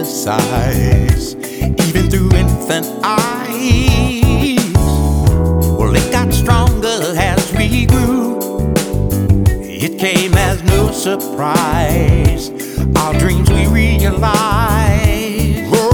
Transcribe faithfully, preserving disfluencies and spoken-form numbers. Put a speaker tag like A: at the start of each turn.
A: fantasize, even through infant eyes. Well, it got stronger as we grew. It came as no surprise. Our dreams we realized.